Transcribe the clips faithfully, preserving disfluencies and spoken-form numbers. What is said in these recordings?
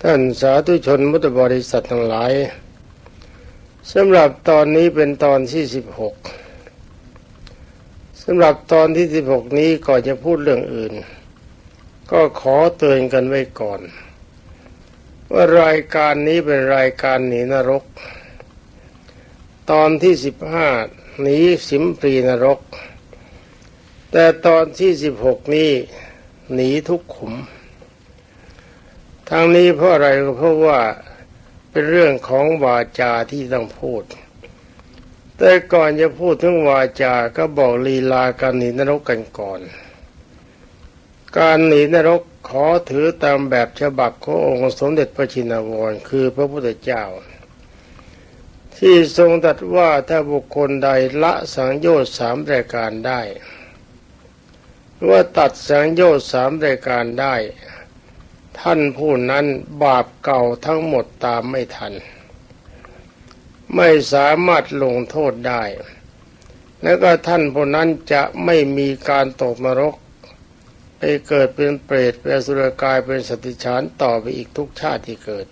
ท่านสาธุชนพุทธบริษัททั้งหลายสำหรับตอนนี้เป็นตอนที่สิบหกสำหรับตอนที่สิบหกนี้ก่อนจะพูดเรื่องอื่นก็ขอเตือนกันไว้ก่อนว่ารายการนี้เป็นรายการหนีนรกตอนที่สิบห้าหนีสิมปรีนรกแต่ตอนที่สิบหกนี้หนีทุกขุมทางนี้เพราะอะไรก็เพราะว่าเป็นเรื่องของวาจาที่ต้องพูดแต่ก่อนจะพูดถึงวาจาก็บอกลีลาการหนีนรกกันก่อนการหนีนรกขอถือตามแบบฉบับขององค์สมเด็จพระชินวรคือพระพุทธเจ้าที่ทรงตรัสว่าถ้าบุคคลใดละสังโยชน์สามรายการได้ว่าตัดสังโยชน์สามรายการได้ท่านผู้นั้นบาปเก่าทั้งหมดตามไม่ทันไม่สามารถลงโทษได้แล้วก็ท่านผู้นั้นจะไม่มีการตกนรกไปเกิดเป็นเปรตเป็นอสุรกายเป็นสัตว์เดรัจฉานต่อไปอีกทุกชาติที่เกิด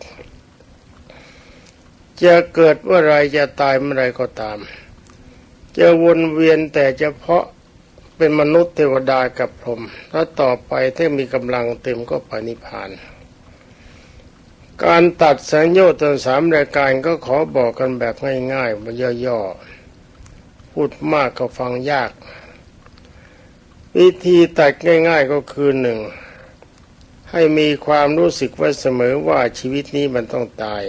จะเกิดเมื่อไรจะตายเมื่อไรก็ตามจะวนเวียนแต่เฉพาะเป็นมนุษย์เทวดากับพรหมแล้วต่อไปถ้ามีกำลังเต็มก็ไปนิพพานการตัดสังโยชน์ทั้งสามรายการก็ขอบอกกันแบบง่ายๆมันย่อๆพูดมากก็ฟังยากวิธีตัดง่ายๆก็คือหนึ่งให้มีความรู้สึกไว้เสมอว่าชีวิตนี้มันต้องตาย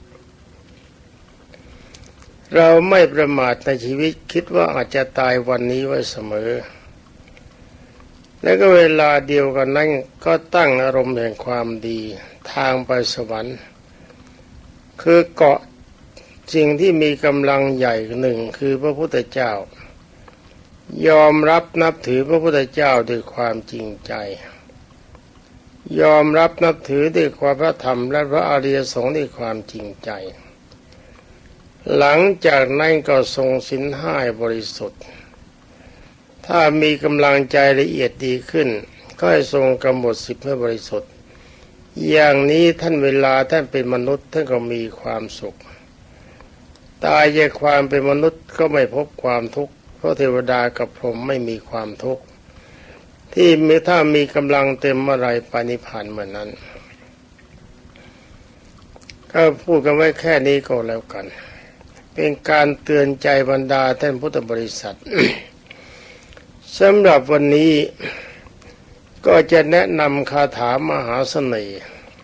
เราไม่ประมาทในชีวิตคิดว่าอาจจะตายวันนี้ไว้เสมอแล้วก็เวลาเดียวกันนั้นก็ตั้งอารมณ์แห่งความดีทางไปสวรรค์คือเกาะสิ่งที่มีกำลังใหญ่หนึ่งคือพระพุทธเจ้ายอมรับนับถือพระพุทธเจ้าด้วยความจริงใจยอมรับนับถือด้วยความพระธรรมและพระอริยสงฆ์ด้วยความจริงใจหลังจากนั้นก็ทรงศีลห้าบริสุทธิ์ถ้ามีกำลังใจละเอียดดีขึ้นก็ให้ทรงกำหนดศีลให้บริสุทธิ์อย่างนี้ท่านเวลาท่านเป็นมนุษย์ท่านก็มีความสุขตายจากความเป็นมนุษย์ก็ไม่พบความทุกข์เพราะเทวดากับพรหมไม่มีความทุกข์ที่มีถ้ามีกำลังเต็มเมื่อไรปานิพพานเมื่อนั้นก็พูดกันไว้แค่นี้ก็แล้วกันเป็นการเตือนใจบรรดาท่านพุทธบริษัท สำหรับวันนี้ก็จะแนะนำคาถามหาเสน่ห์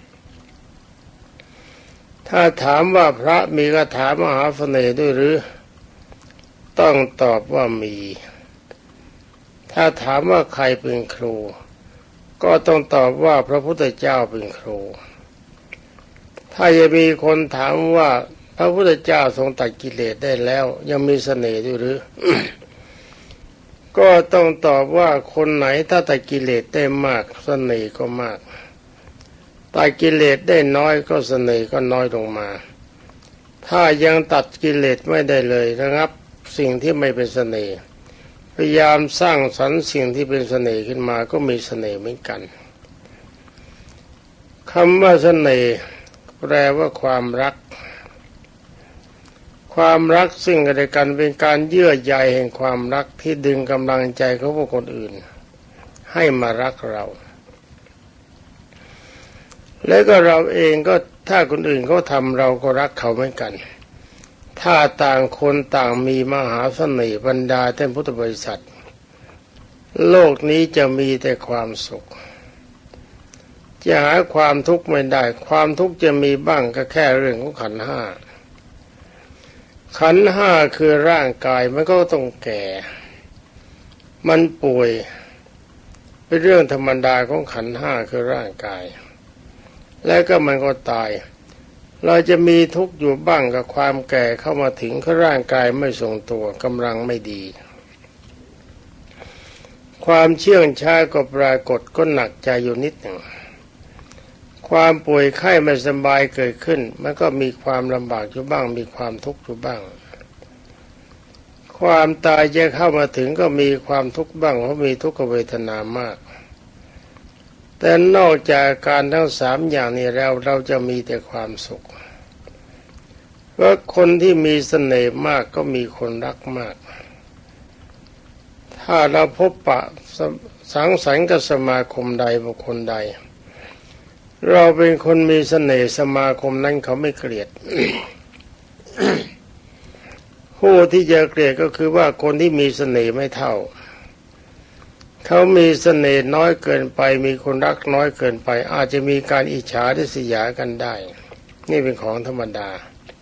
ถ้าถามว่าพระมีคาถามหาเสน่ห์ด้วยหรือต้องตอบว่ามีถ้าถามว่าใครเป็นครูก็ต้องตอบว่าพระพุทธเจ้าเป็นครูถ้าจะมีคนถามว่าพระพุทธเจ้าทรงตัดกิเลสได้แล้วยังมีเสน่ห์ด้วยหรือ ก็ต้องตอบว่าคนไหนถ้าตัดกิเลสได้มากเสน่ห์ก็มากตัดกิเลสได้น้อยก็เสน่ห์ก็น้อยลงมาถ้ายังตัดกิเลสไม่ได้เลยระงับสิ่งที่ไม่เป็นเสน่ห์พยายามสร้างสรรค์สิ่งที่เป็นเสน่ห์ขึ้นมาก็มีเสน่ห์เหมือนกันคำว่าเสน่ห์แปลว่าความรักความรักซึ่งกันและกันเป็นการเยื่อใยแห่งความรักที่ดึงกำลังใจของบุคคลอื่นให้มารักเราแล้วก็เราเองก็ถ้าคนอื่นเขาทำเราก็รักเขาเหมือนกันถ้าต่างคนต่างมีมหาเสน่ห์บรรดาท่านพุทธบริษัทโลกนี้จะมีแต่ความสุขจะหาความทุกข์ไม่ได้ความทุกข์จะมีบ้างก็แค่เรื่องของขันธ์ห้าขันธ์ห้าคือร่างกายมันก็ต้องแก่มันป่วยเป็นเรื่องธรรมดาของขันธ์ห้าคือร่างกายแล้วก็มันก็ตายเราจะมีทุกข์อยู่บ้างกับความแก่เข้ามาถึงเพราะร่างกายไม่ทรงตัวกำลังไม่ดีความเชื่องช้าก็ปรากฏก็หนักใจอยู่นิดหนึ่งความป่วยไข้ไม่สบายเกิดขึ้นมันก็มีความลำบากอยู่บ้างมีความทุกข์อยู่บ้างความตายจะเข้ามาถึงก็มีความทุกข์บ้างเพราะมีทุกขเวทนามากแต่นอกจากการทั้งสามอย่างนี้แล้วเราจะมีแต่ความสุขเพราะคนที่มีเสน่ห์มากก็มีคนรักมากถ้าเราพบปะสังสรรค์กับสมาคมใดบุคคลใดเราเป็นคนมีเสน่ห์สมาคมนั้นเขาไม่เกลียด ผู้ที่จะเกลียดก็คือว่าคนที่มีเสน่ห์ไม่เท่าเขามีเสน่ห์น้อยเกินไปมีคนรักน้อยเกินไปอาจจะมีการอิจฉาริษยากันได้นี่เป็นของธรรมดา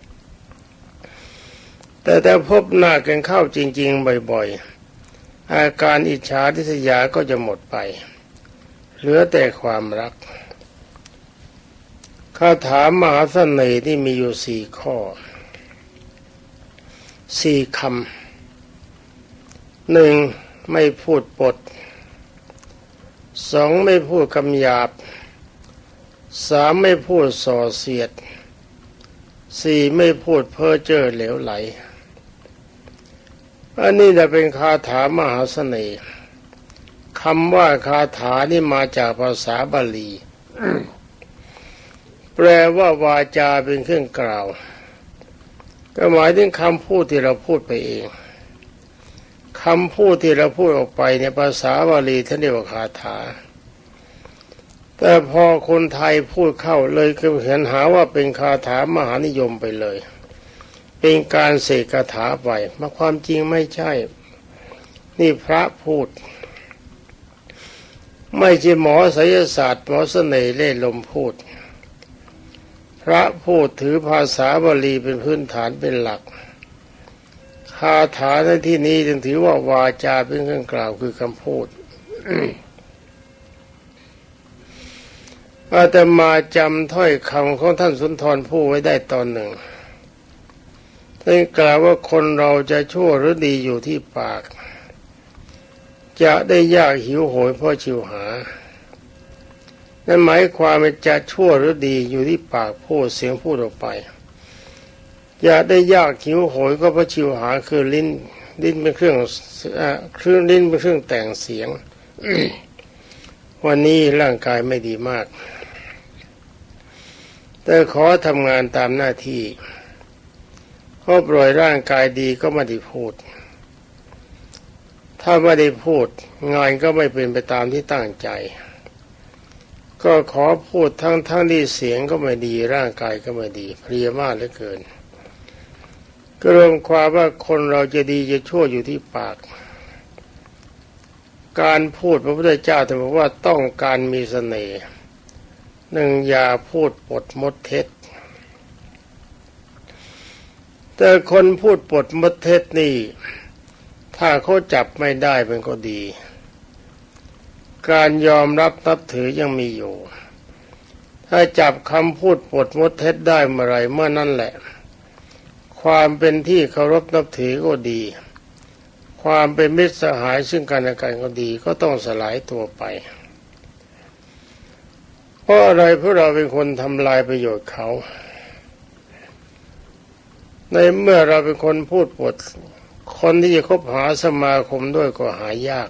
แต่แต่พบหน้ากันเข้าจริงๆบ่อยๆอาการอิจฉาริษยาก็จะหมดไปเหลือแต่ความรักคาถามหาเสน่ห์ที่มีอยู่สี่ข้อสี่คำหนึ่งไม่พูดปดสองไม่พูดคำหยาบสามไม่พูดส่อเสียดสี่ไม่พูดเพ้อเจ้อเหลวไหลอันนี้จะเป็นคาถามหาเสน่ห์คำว่าคาถานี่มาจากภาษาบาลี แปลว่าวาจาเป็นเครื่องกล่าวก็หมายถึงคำพูดที่เราพูดไปเองคำพูดที่เราพูดออกไปในภาษาบาลีท่านเรียกว่าคาถาแต่พอคนไทยพูดเข้าเลยก็เห็นหาว่าเป็นคาถามหานิยมไปเลยเป็นการเสกคาถาไปมาความจริงไม่ใช่นี่พระพูดไม่ใช่หมอไสยศาสตร์หมอเสน่ห์เล่ห์ลมพูดพระพูดถือภาษาบาลีเป็นพื้นฐานเป็นหลักคาถาในที่นี้จึงถือว่าวาจาเป็นเครื่องกล่าวคือคำพูด อาตมาจำถ้อยคำของท่านสุนทรภู่ไว้ได้ตอนหนึ่งท่านกล่าวว่าคนเราจะชั่วหรือดีอยู่ที่ปากจะได้ยากหิวโหยเพราะชิวหานั่นหมายความว่าจะชั่วหรือดีอยู่ที่ปากพูดเสียงพูดออกไปจะได้ยากหิวโหยก็เพราะชิวหาคือลิ้นลิ้นเป็นเครื่องเครื่องลิ้นเป็นเครื่องแต่งเสียง วันนี้ร่างกายไม่ดีมากแต่ขอทำงานตามหน้าที่เพราะปล่อยร่างกายดีก็ไม่ได้พูดถ้าไม่ได้พูดงานก็ไม่เป็นไปตามที่ตั้งใจก็ขอพูดทั้งทั้งที่เสียงก็ไม่ดีร่างกายก็ไม่ดีเพลียมากเหลือเกินก็รวมความว่าคนเราจะดีจะชั่วอยู่ที่ปากการพูดพระพุทธเจ้าท่านบอกว่าต้องการมีเสน่ห์หนึ่งอย่าพูดปดมดเท็จแต่คนพูดปดมดเท็จนี่ถ้าเขาจับไม่ได้มันก็ดีการยอมรับนับถือยังมีอยู่ถ้าจับคำพูดปดมดเท็จได้เมื่อไรเมื่อนั้นแหละความเป็นที่เคารพนับถือก็ดีความเป็นมิตรสหายซึ่งกันและกันก็ดีก็ต้องสลายตัวไปเพราะอะไรเพราะเราเป็นคนทำลายประโยชน์เขาในเมื่อเราเป็นคนพูดปดคนที่จะคบหาสมาคมด้วยก็หายาก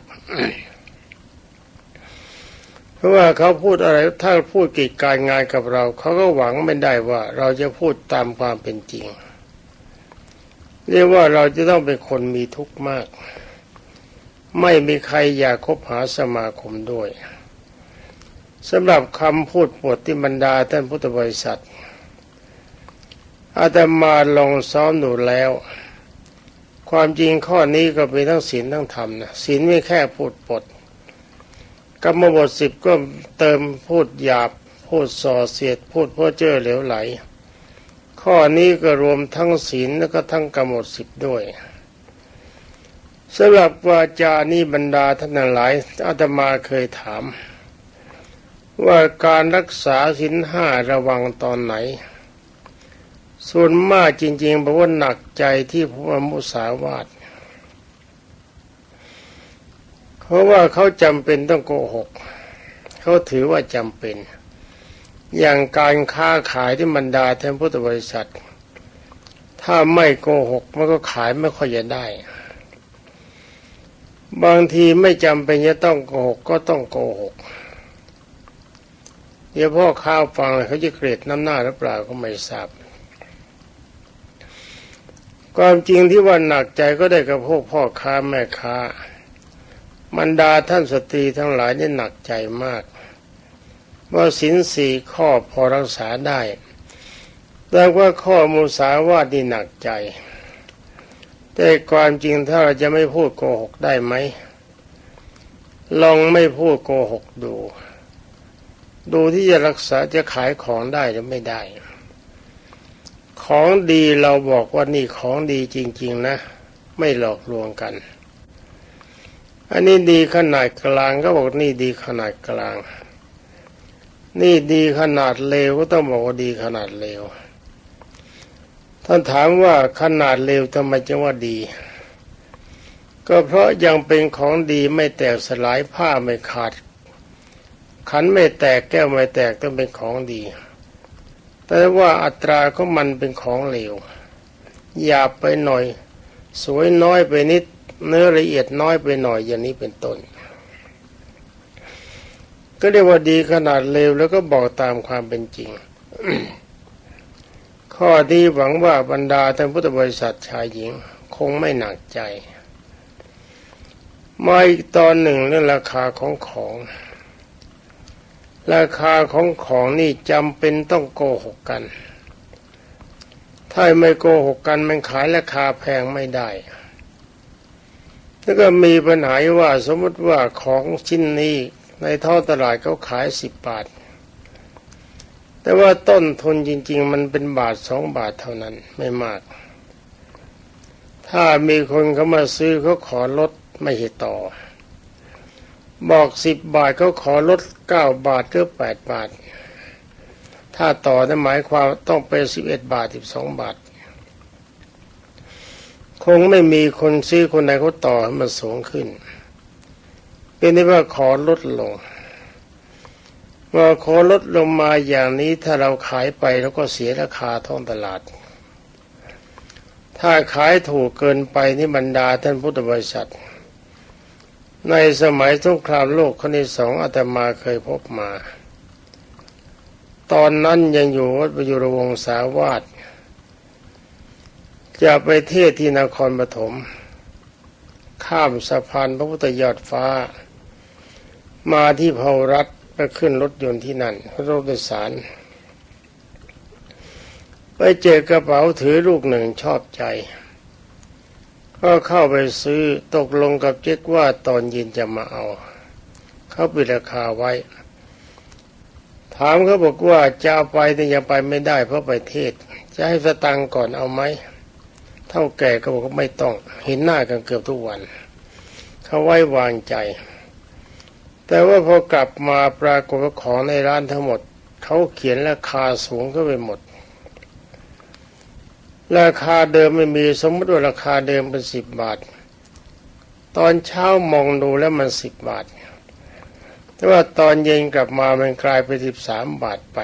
เพราะว่าเขาพูดอะไรถ้าพูดกิจการงานกับเราเขาก็หวังไม่ได้ว่าเราจะพูดตามความเป็นจริงเรียกว่าเราจะต้องเป็นคนมีทุกข์มากไม่มีใครอยากคบหาสมาคมด้วยสำหรับคำพูดปดที่บรรดาท่านพุทธบริษัทอาตมาลองซ้อมดูแล้วความจริงข้อนี้ก็เป็นทั้งศีลทั้งธรรมนะศีลไม่แค่พูดปดกรรมบทสิบก็เติมพูดหยาบพูดส่อเสียดพูดเพ้อเจ้อเหลวไหลข้อนี้ก็รวมทั้งศีลแล้วก็ทั้งกรรมบทสิบด้วยสำหรับวาจานี้บรรดาท่านหลายอาตมาเคยถามว่าการรักษาศีลห้าระวังตอนไหนส่วนมากจริงๆบอกว่าหนักใจที่พวกมุสาวาทเพราะว่าเขาจำเป็นต้องโกหกเขาถือว่าจำเป็นอย่างการค้าขายที่บรรดาท่านพุทธบริษัทถ้าไม่โกหกมันก็ขายไม่ค่อยจะได้บางทีไม่จำเป็นจะต้องโกหกก็ต้องโกหกเดี๋ยวพ่อข้าวฟังเขาจะเกลียดน้ำหน้าหรือเปล่าก็ไม่ทราบความจริงที่ว่าหนักใจก็ได้กับพวกพ่อค้าแม่ค้าบรรดาท่านสตรีทั้งหลายนี่หนักใจมากว่าศีลสี่ข้อพอรักษาได้แต่ว่าข้อมุสาวาทนี่หนักใจแต่ความจริงถ้าเราจะไม่พูดโกหกได้ไหมลองไม่พูดโกหกดูดูที่จะรักษาจะขายของได้หรือไม่ได้ของดีเราบอกว่านี่ของดีจริงๆนะไม่หลอกลวงกันอันนี้ดีขนาดกลางก็บอกนี่ดีขนาดกลางนี่ดีขนาดเลวก็ต้องบอกว่าดีขนาดเลวท่านถามว่าขนาดเลวทำไมจึงว่าดีก็เพราะยังเป็นของดีไม่แตกสลายผ้าไม่ขาดขันไม่แตกแก้วไม่แตกต้องเป็นของดีแต่ว่าอัตราของมันเป็นของเลวหยาบไปหน่อยสวยน้อยไปนิดเนื้อละเอียดน้อยไปหน่อยอย่างนี้เป็นต้นก็เรียกว่าดีขนาดเลวแล้วก็บอกตามความเป็นจริง ข้อที่หวังว่าบรรดาท่านพุทธบริษัทชายหญิงคงไม่หนักใจมาอีกตอนหนึ่งเรื่องราคาของของราคาของของนี่จำเป็นต้องโกหกกันถ้าไม่โกหกกันมันขายราคาแพงไม่ได้แล้วก็มีปัญหาว่าสมมติว่าของชิ้นนี้ในท้องตลาดเขาขายสิบบาทแต่ว่าต้นทุนจริงๆมันเป็นบาทสองบาทเท่านั้นไม่มากถ้ามีคนเขามาซื้อเขาขอลดไม่ให้ต่อบอกสิบบาทเขาขอลดเก้าบาทหรือแปดบาทถ้าต่อนั่นหมายความต้องเป็นสิบเอ็ดบาทสิบสองบาทคงไม่มีคนซื้อคนไหนเขาต่อให้มันสูงขึ้นเป็นที่ว่าขอลดลงเมื่อขอลดลงมาอย่างนี้ถ้าเราขายไปแล้วก็เสียราคาท้องตลาดถ้าขายถูกเกินไปนี่บรรดาท่านพุทธบริษัทในสมัยสงครามโลกครั้งที่สองอาตมาเคยพบมาตอนนั้นยังอยู่วัดประยุรวงศาวาสจะไปเทศที่นครปฐมข้ามสะพานพระพุทธยอดฟ้ามาที่เผารัฐไปขึ้นรถยนต์ที่นั่นรถโดยสารไปเจอกระเป๋าถือลูกหนึ่งชอบใจก็เข้าไปซื้อตกลงกับเจ๊กว่าตอนเย็นจะมาเอาเขาปิดราคาไว้ถามเขาบอกว่าจะเอาไปแต่ยังไปไม่ได้เพราะไปเทศจะให้สตังค์ก่อนเอาไหมเท่าแก่ก็บอกว่าไม่ต้องเห็นหน้ากันเกือบทุกวันเขาไว้วางใจแต่ว่าพอกลับมาปรากฏว่าของในร้านทั้งหมดเขาเขียนราคาสูงขึ้นไปหมดราคาเดิมไม่มีสมมติว่าราคาเดิมเป็นสิบบาทตอนเช้ามองดูแล้วมันสิบบาทแต่ว่าตอนเย็นกลับมามันกลายเป็นสิบสามบาทไป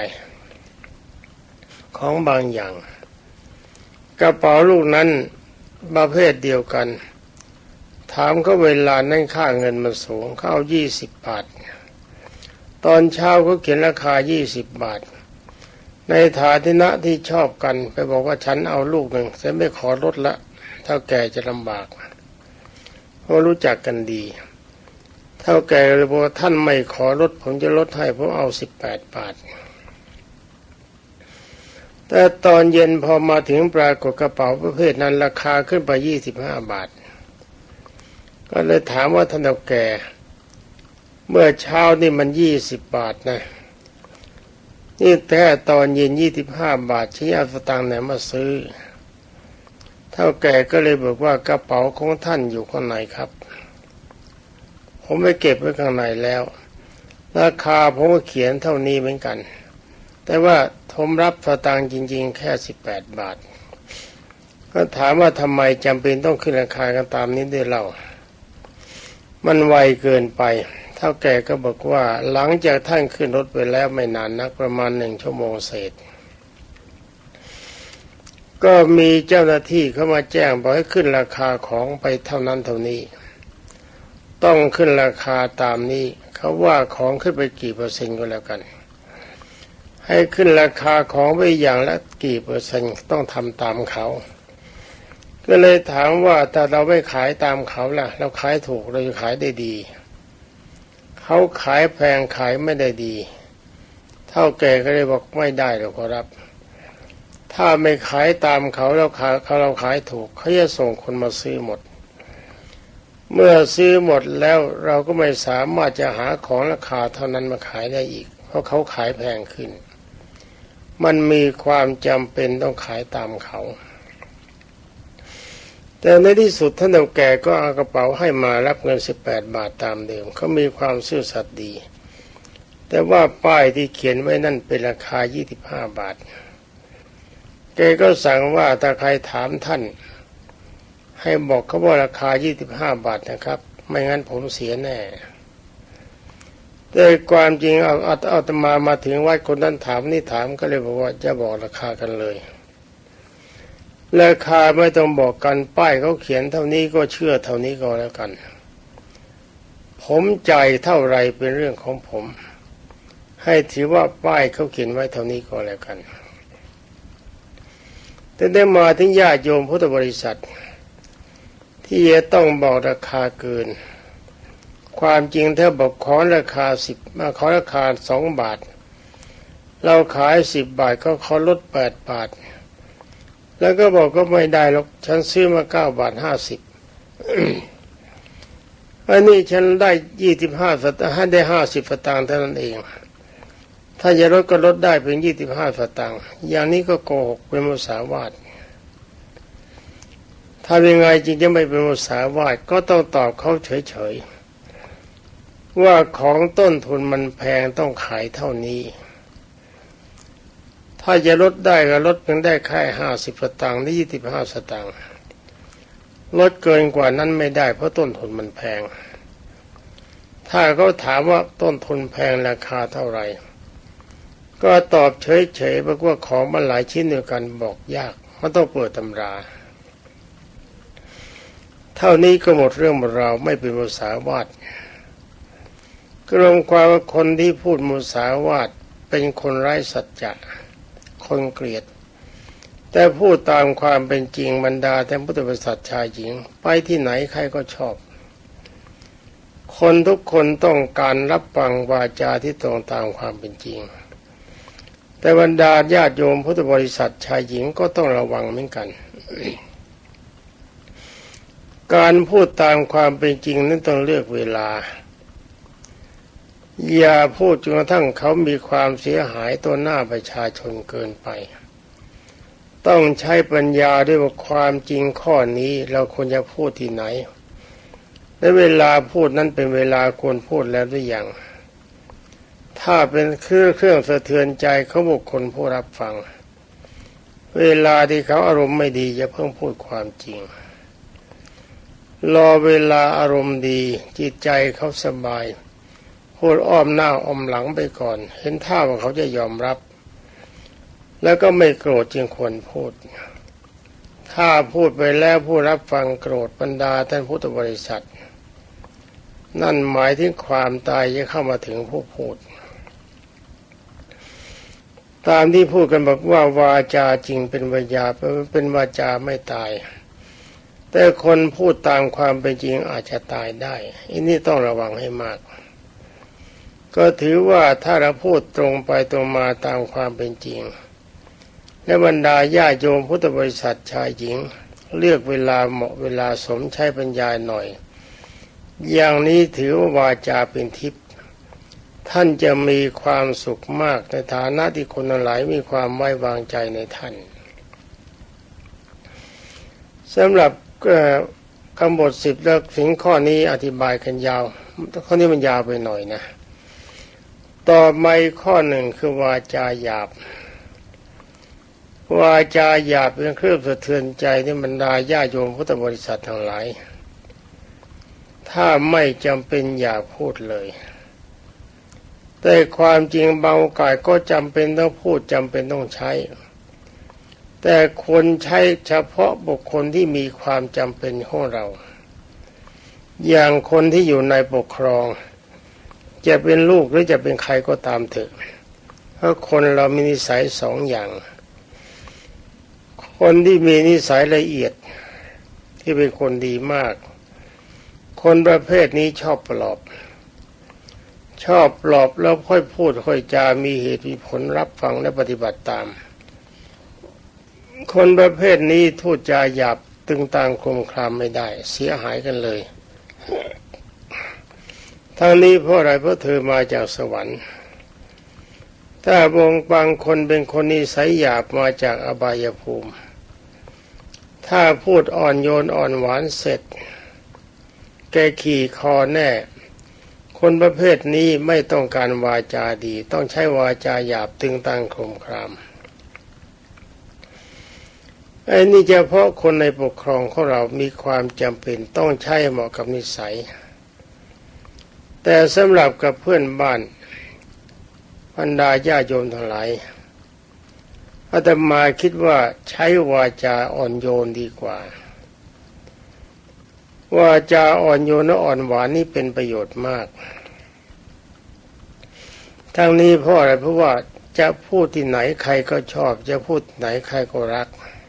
ของบางอย่างกระเป๋าลูกนั้นประเภทเดียวกันถามเขาเวลานั่นค่าเงินมันสูงเขาเอายี่สิบบาทตอนเช้าเขาเขียนราคายี่สิบบาทในฐานะที่ชอบกันไปบอกว่าฉันเอาลูกหนึ่งฉันไม่ขอลดละเท่าแก่จะลำบากเพราะรู้จักกันดีเท่าแก่เลยบอกว่าท่านไม่ขอลดผมจะลดให้ผมเอาสิบแปดบาทแต่ตอนเย็นพอมาถึงปรากฏกระเป๋าประเภทนั้นราคาขึ้นไปยี่สิบห้าบาทก็เลยถามว่าท่านเท่าแก่เมื่อเช้านี่มันยี่สิบบาทนะนี่แต่ตอนเย็นยี่สิบห้าบาทชี้เอาสตางค์ไหนมาซื้อเท่าแก่ก็เลยบอกว่ากระเป๋าของท่านอยู่ข้างในครับผมไม่เก็บไว้ข้างในแล้วราคาผมก็เขียนเท่านี้เหมือนกันแต่ว่าผมรับสตางค์จริงๆแค่สิบแปดบาทก็ถามว่าทำไมจำเป็นต้องขึ้นราคากันตามนี้ด้วยเล่ามันไวเกินไปเท่าแก่ก็บอกว่าหลังจากท่านขึ้นรถไปแล้วไม่นานนักประมาณหนึ่งชั่วโมงเศษก็มีเจ้าหน้าที่เข้ามาแจ้งบอกให้ขึ้นราคาของไปเท่านั้นเท่านี้ต้องขึ้นราคาตามนี้เขาว่าของขึ้นไปกี่เปอร์เซ็นต์ก็แล้วกันให้ขึ้นราคาของไปอย่างละกี่เปอร์เซ็นต์ต้องทำตามเขาก็เลยถามว่าถ้าเราไม่ขายตามเขาล่ะเราขายถูกเราจะขายได้ดีเขาขายแพงขายไม่ได้ดีเท่าแก่ก็เลยบอกไม่ได้หรอกครับถ้าไม่ขายตามเขาเราขายเขาเราขายถูกเขาจะส่งคนมาซื้อหมดเมื่อซื้อหมดแล้วเราก็ไม่สามารถจะหาของราคาเท่านั้นมาขายได้อีกเพราะเขาขายแพงขึ้นมันมีความจำเป็นต้องขายตามเขาแต่ในที่สุดท่านเฒ่าแก่ก็เอากระเป๋าให้มารับเงินสิบแปดบาทตามเดิมเขามีความซื่อสัตย์ดีแต่ว่าป้ายที่เขียนไว้นั่นเป็นราคายี่สิบห้าบาทแกก็สั่งว่าถ้าใครถามท่านให้บอกเขาว่าราคายี่สิบห้าบาทนะครับไม่งั้นผมเสียแน่แต่ความจริงเอาเอาเอาตมามาถึงวัดคนนั้นถามนี่ถามก็เลยบอกว่าจะบอกราคากันเลยราคาไม่ต้องบอกกันป้ายเขาเขียนเท่านี้ก็เชื่อเท่านี้ก็แล้วกันผมจ่ายเท่าไรเป็นเรื่องของผมให้ถือว่าป้ายเขาเขียนไว้เท่านี้ก็แล้วกันแต่ได้มาถึงญาติโยมพุทธบริษัทที่จะต้องบอกราคาเกินความจริงถ้าบอกขอราคาสิบมาขอราคาสองบาทเราขายสิบบาทก็ขอลดแปดบาทแล้วก็บอกก็ไม่ได้หรอกฉันซื้อมาเก้าบาทห้าสิบ อันนี้ฉันได้ยี่สิบห้าสตางค์ให้ได้ห้าสิบสตางค์เท่านั้นเองถ้าจะลดก็ลดได้เพียงยี่สิบห้าสตางค์อย่างนี้ก็โกหกเป็นมุสาวาทถ้ายังไงจริงจะไม่เป็นมุสาวาทก็ต้องตอบเขาเฉยๆว่าของต้นทุนมันแพงต้องขายเท่านี้ถ้าจะลดได้ก็ลดเพียงได้แค่ห้าสิบสตางค์หรือยี่สิบห้าสตางค์ลดเกินกว่านั้นไม่ได้เพราะต้นทุนมันแพงถ้าเขาถามว่าต้นทุนแพงราคาเท่าไหร่ก็ตอบเฉยๆบอกว่าของมันหลายชิ้นเดียวกันบอกยากมันต้องเปิดตำราเท่านี้ก็หมดเรื่องหมดราวไม่เป็นมุสาวาทกรวมความว่าคนที่พูดมุสาวาทเป็นคนไร้สัจจะคนเกลียดแต่พูดตามความเป็นจริงบรรดาแต่พุทธบริษัทชายหญิงไปที่ไหนใครก็ชอบคนทุกคนต้องการรับฟังวาจาที่ตรงตามความเป็นจริงแต่บรรดาญาติโยมพุทธบริษัทชายหญิงก็ต้องระวังเหมือนกัน การพูดตามความเป็นจริงนั้นต้องเลือกเวลาอย่าพูดจนกระทั่งเขามีความเสียหายต่อหน้าประชาชนเกินไปต้องใช้ปัญญาด้วยว่าความจริงข้อนี้เราควรจะพูดที่ไหนและเวลาพูดนั้นเป็นเวลาควรพูดแล้วหรือยังถ้าเป็นเครื่องเครื่องสะเทือนใจเขาบุคคลผู้รับฟังเวลาที่เขาอารมณ์ไม่ดีจะเพิ่งพูดความจริงรอเวลาอารมณ์ดีจิตใจเขาสบายพูดอ้อมหน้าอ้อมหลังไปก่อนเห็นท่าว่าเขาจะยอมรับแล้วก็ไม่โกรธจึงควรพูดถ้าพูดไปแล้วผู้รับฟังโกรธบรรดาท่านพุทธบริษัทนั่นหมายถึงความตายจะเข้ามาถึงผู้พูดตามที่พูดกันบอกว่าวาจาจริงเป็นวาจาเป็นวาจาไม่ตายแต่คนพูดตามความเป็นจริงอาจจะตายได้อันนี้ต้องระวังให้มากก็ถือว่าถ้าเราพูดตรงไปตรงมาตามความเป็นจริงและบรรดาญาโยมพุทธบริษัทชายหญิงเลือกเวลาเหมาะเวลาสมใช้ปัญญาหน่อยอย่างนี้ถือว่าวาจาเป็นทิพย์ท่านจะมีความสุขมากในฐานะที่คนหลายมีความไว้วางใจในท่านสำหรับคำบทสิบและถึงข้อนี้อธิบายกันยาวข้อนี้มันยาวไปหน่อยนะต่อมาข้อหนึ่งคือวาจาหยาบวาจาหยาบเป็นเครื่องสะเทือนใจที่บรรดาญาโยมพุทธบริษัททั้งหลายถ้าไม่จำเป็นอย่าพูดเลยแต่ความจริงบางโอกาสก็จำเป็นต้องพูดจำเป็นต้องใช้แต่ควรใช้เฉพาะบุคคลที่มีความจำเป็นของเราอย่างคนที่อยู่ในปกครองจะเป็นลูกหรือจะเป็นใครก็ตามเถอะเพราะคนเรามีนิสัยสองอย่างคนที่มีนิสัยละเอียดที่เป็นคนดีมากคนประเภทนี้ชอบปลอบชอบปลอบแล้วค่อยพูดค่อยจามีเหตุมีผลรับฟังและปฏิบัติตามคนประเภทนี้พูดจาหยาบตึงต่างคมคลามไม่ได้เสียหายกันเลยทั้งนี้เพราะอะไรเพราะเธอมาจากสวรรค์ถ้าบางคนเป็นคนนิสัยหยาบมาจากอบายภูมิถ้าพูดอ่อนโยนอ่อนหวานเสร็จแกขี่คอแน่คนประเภทนี้ไม่ต้องการวาจาดีต้องใช้วาจาหยาบตึงตังคมครามไอ้นี่เฉพาะคนในปกครองของเรามีความจำเป็นต้องใช้เหมาะกับนิสัยแต่สำหรับกับเพื่อนบ้านบรรดาญาโยมทั้งหลายอาตมาคิดว่าใช้วาจาอ่อนโยนดีกว่าวาจาอ่อนโยนและอ่อนหวานนี่เป็นประโยชน์มากทั้งนี้เพราะอะไรเพราะว่าจะพูดที่ไหนใครก็ชอบจะพูดไหนใครก็รัก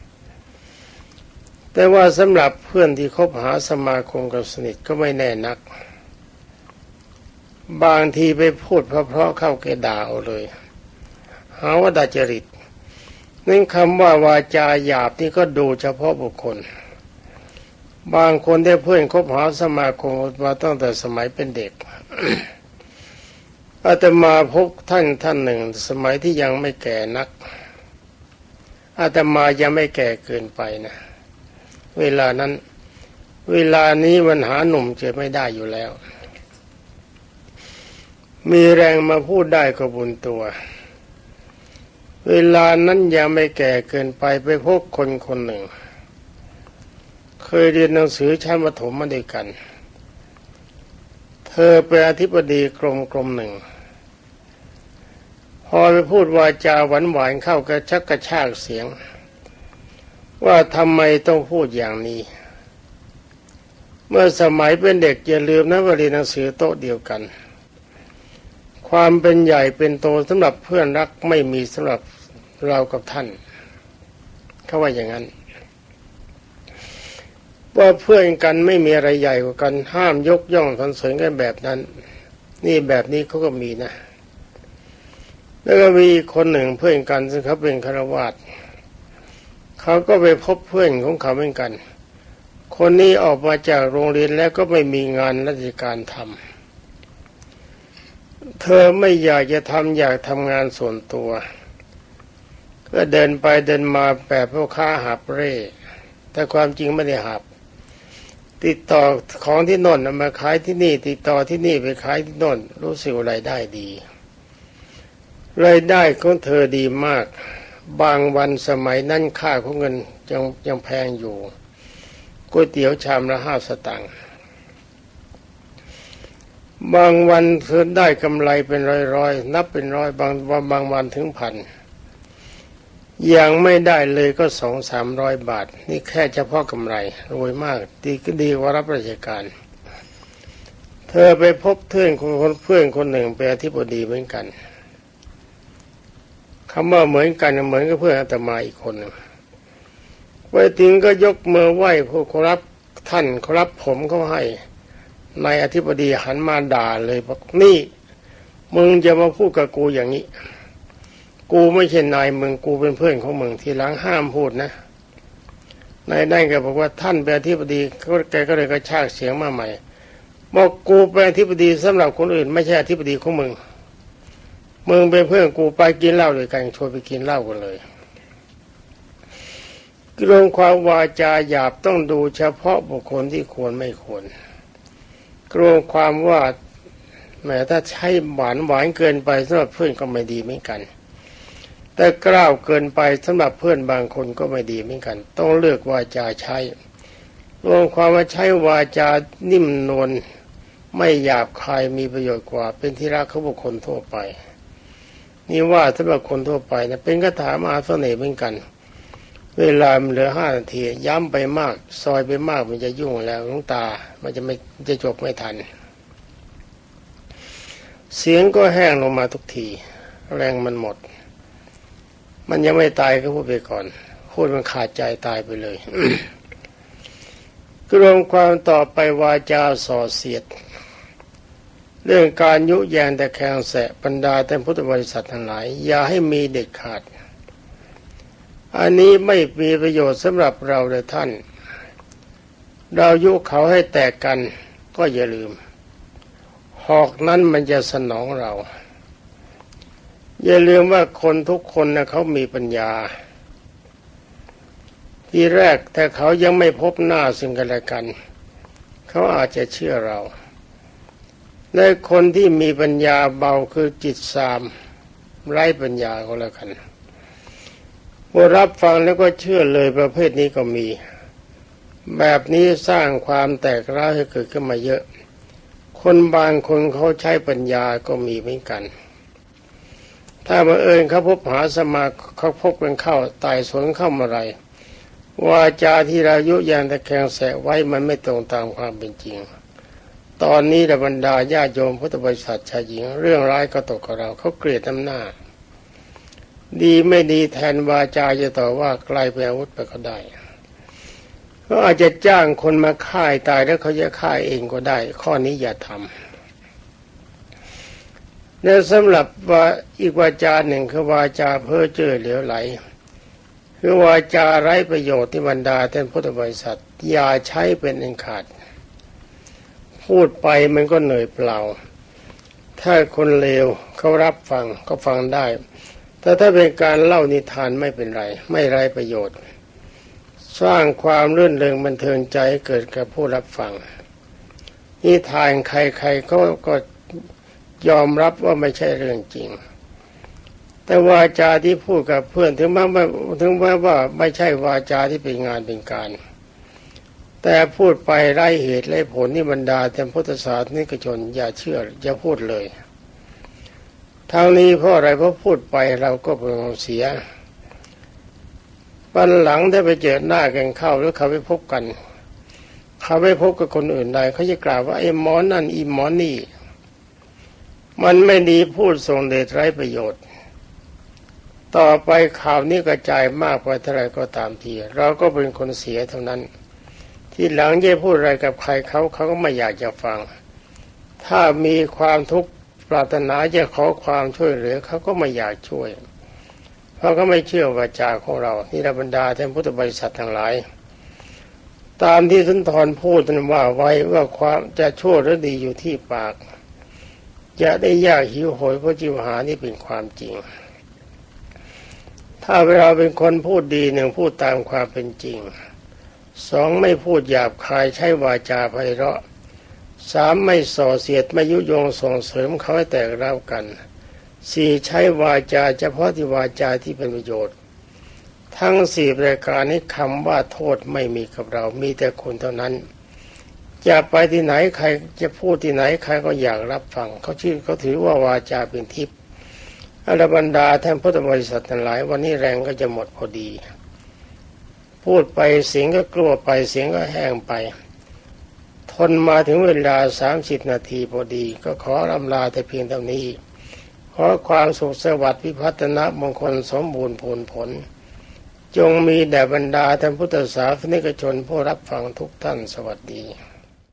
แต่ว่าสำหรับเพื่อนที่คบหาสมาคมกับสนิทก็ไม่แน่นักบางทีไปพูดเพราะๆเข้าแกด่าเอาเลยหาว่าดัดจริตนั่นคำว่าวาจาหยาบนี่ก็ดูเฉพาะบุคคลบางคนได้เพื่อนคบหาสมาคมมาตั้งแต่สมัยเป็นเด็ก อาตมาพบท่านท่านหนึ่งสมัยที่ยังไม่แก่นักอาตมายังไม่แก่เกินไปนะเวลานั้นเวลานี้มันหาหนุ่มเจอไม่ได้อยู่แล้วมีแรงมาพูดได้ก็บุญตัวเวลานั้นยังไม่แก่เกินไปไปพบคนคนหนึ่งเคยเรียนหนังสือชั้นประถมมาด้วยกันเธอเป็นอธิบดีกรมกรมหนึ่งพอไปพูดวาจาหวานหวานเข้ากระชักกระชากเสียงว่าทำไมต้องพูดอย่างนี้เมื่อสมัยเป็นเด็กอย่าลืมนะว่าเรียนหนังสือโต๊ะเดียวกันความเป็นใหญ่เป็นโตสำหรับเพื่อนรักไม่มีสำหรับเรากับท่านเขาว่าอย่างนั้นว่าเพื่อนกันไม่มีอะไรใหญ่กว่ากันห้ามยกย่องสรรเสริญกันแบบนั้นนี่แบบนี้เขาก็มีนะแล้วก็มีคนหนึ่งเพื่อนกันซึ่งเขาเป็นฆราวาสเขาก็ไปพบเพื่อนของเขาเหมือนกันคนนี้ออกมาจากโรงเรียนแล้วก็ไม่มีงานราชการทำเธอไม่อยากจะทำอยากทำงานส่วนตัวก็เดินไปเดินมาแบบพ่อค้าหาบเร่แต่ความจริงไม่ได้หาบติดต่อของที่โน่นมาขายที่นี่ติดต่อที่นี่ไปขายที่โน่นรู้สึกรายได้ดีรายได้ของเธอดีมากบางวันสมัยนั้นค่าของเงินยังยังแพงอยู่ก๋วยเตี๋ยวชามละห้าสตางค์บางวันเธอได้กำไรเป็นร้อยๆนับเป็นร้อยบางวันบางวันถึงพันยังไม่ได้เลยก็สองสามร้อยบาทนี่แค่เฉพาะกำไรรวยมากดีก็ดีกว่ารับราชการเธอไปพบเพื่อนคนเพื่อนคนหนึ่งเป็นอธิบดีเหมือนกันคำว่าเหมือนกันเหมือนกับเพื่อนอาตมาอีกคนหนึ่งไปถึงก็ยกมือไหว้ผู้ขอรับท่านขอรับผมเขาให้นายอธิบดีหันมาด่าเลยบอกนี่มึงจะมาพูดกับกูอย่างนี้กูไม่ใช่นายมึงกูเป็นเพื่อนของมึงทีหลังห้ามพูดนะนายได้แกบอกว่าท่านเป็นอธิบดีเขาแกก็เลยกระชากเสียงมาใหม่บอกกูเป็นอธิบดีสำหรับคนอื่นไม่ใช่อธิบดีของมึงมึงเป็นเพื่อนกูไปกินเหล้าด้วยกันชวนไปกินเหล้ากันเลยเรื่องความวาจาหยาบต้องดูเฉพาะบุคคลที่ควรไม่ควรกลัวความว่าแม้ถ้าใช้หวานหวานเกินไปสำหรับเพื่อนก็ไม่ดีเหมือนกันแต่กล้าวเกินไปสำหรับเพื่อนบางคนก็ไม่ดีเหมือนกันต้องเลือกวาจาใช้รวมความว่าใช้วาจานิ่มนวลไม่หยาบคายมีประโยชน์กว่าเป็นที่รักของบุคคลทั่วไปนี่ว่าสำหรับคนทั่วไปนะเป็นคาถามหาเสน่ห์เหมือนกันเวลามันเหลือห้านาทีย้ำไปมากซอยไปมากมันจะยุ่งแล้วหลวงตามันจะไม่จะจบไม่ทันเสียงก็แห้งลงมาทุกทีแรงมันหมดมันยังไม่ตายก็พูดไปก่อนพูดมันขาดใจตายไปเลย รวมความต่อไปวาจาส่อเสียดเรื่องการยุแยงแต่แคงแสะบรรดาท่านพุทธบริษัททั้งหลายอย่าให้มีเด็ดขาดอันนี้ไม่มีประโยชน์สำหรับเราเลยท่านเรายุเขาให้แตกกันก็อย่าลืมหอกนั้นมันจะสนองเราอย่าลืมว่าคนทุกคนนะเขามีปัญญาทีแรกแต่เขายังไม่พบหน้าซึ่งกันและกันเขาอาจจะเชื่อเราและคนที่มีปัญญาเบาคือจิตสามไร้ปัญญาก็แล้วกันพอรับฟังแล้วก็เชื่อเลยประเภทนี้ก็มีแบบนี้สร้างความแตกร้าวให้เกิดขึ้นมาเยอะคนบางคนเขาใช้ปัญญาก็มีเหมือนกันถ้าบังเอิญเขาพบหาสมาเขาพบกันเข้าไต่สวนเข้ามาไรวาจาที่เรายุแยงตะแคงแสะไว้มันไม่ตรงตามความเป็นจริงตอนนี้บรรดาญาโยมพุทธบริษัทชายหญิงเรื่องร้ายก็ตกกับเราเขาเกลียดน้ำหน้าดีไม่ดีแทนวาจาจะต่อว่าไกลไปอาวุธไปก็ได้ก็อาจจะจ้างคนมาฆ่าตายแล้วเขาจะฆ่าเองก็ได้ข้อนี้อย่าทำและสำหรับว่าอีกวาจาหนึ่งคือวาจาเพ้อเจ้อเหลวไหลคือวาจาไร้ประโยชน์ที่บรรดาท่านพุทธบริษัทอย่าใช้เป็นอันขาดพูดไปมันก็เหนื่อยเปล่าถ้าคนเลวเขารับฟังก็ฟังได้แต่ถ้าเป็นการเล่านิทานไม่เป็นไรไม่ไร้ประโยชน์สร้างความรื่นเริงบันเทิงใจเกิดกับผู้รับฟังนิทานใครๆก็ก็ยอมรับว่าไม่ใช่เรื่องจริงแต่วาจาที่พูดกับเพื่อนถึงแม้ว่าถึงแม้ว่าไม่ใช่วาจาที่เป็นงานเป็นการแต่พูดไปไร้เหตุไร้ผลนี่บรรดาท่านพุทธศาสนิกชนอย่าเชื่ออย่าพูดเลยทางนี้เพราะอะไรเพราะพูดไปเราก็เป็นของเสียวันหลังถ้าไปเจอหน้ากันเข้าหรือเขาไปพบกันเขาไปพบกับคนอื่นใดเขาจะกล่าวว่าไอ้หมอนั่นอีหมอนี่มันไม่ดีพูดส่งเดชไร้ประโยชน์ต่อไปข่าวนี้กระจายมากไปเท่าไรก็ตามทีเราก็เป็นคนเสียเท่านั้นที่หลังจะพูดอะไรกับใครเขาเขาก็ไม่อยากจะฟังถ้ามีความทุกข์ปรารถนาจะขอความช่วยเหลือเขาก็ไม่อยากช่วยเพราะเขาไม่เชื่อวาจาของเรานี่บรรดาท่านพุทธบริษัททั้งหลายตามที่สุนทรพูดนั้นว่าไว้ว่าความจะชั่วหรือดีอยู่ที่ปากจะได้ยากหิวโหยเพราะจิวหานี่เป็นความจริงถ้าเราเป็นคนพูดดีหนึ่งพูดตามความเป็นจริงสองไม่พูดหยาบคายใช้วาจาไพเราะสามไม่ส่อเสียดไม่ยุยงส่งเสริมเขาให้แตกร้าวกันสี่ใช้วาจาเฉพาะที่วาจาที่เป็นประโยชน์ทั้งสี่รายการนี้คำว่าโทษไม่มีกับเรามีแต่คนเท่านั้นจะไปที่ไหนใครจะพูดที่ไหนใครก็อยากรับฟังเขาชื่อเขาถือว่าวาจาเป็นทิพย์อรบรรดาท่านพุทธบริษัททั้งหลายวันนี้แรงก็จะหมดพอดีพูดไปเสียงก็กลัวไปเสียงก็แห้งไปทนมาถึงเวลาสามสิบนาทีพอดีก็ขออำลาแต่เพียงเท่านี้ขอความสุขสวัสดิ์พิพัฒนมงคลสมบูรณ์ผลผลจงมีแด่บรรดาท่านพุทธศาสนิกชนผู้รับฟังทุกท่านสวัสดี